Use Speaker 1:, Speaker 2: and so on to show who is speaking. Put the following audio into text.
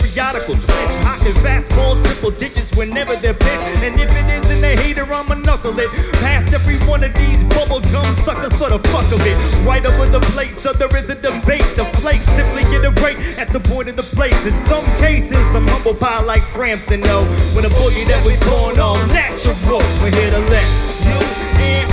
Speaker 1: periodical twitch, hocking fastballs, triple digits whenever they're pitched. And if it isn't a hater, I'ma knuckle it past every one of these bubblegum suckers for the fuck of it. Right over the plate, so there is a debate. The flakes simply get a break at some point in the place. In some cases, I'm humble pie like Frampton, though. When a boogie that was born all natural, we're here to let you in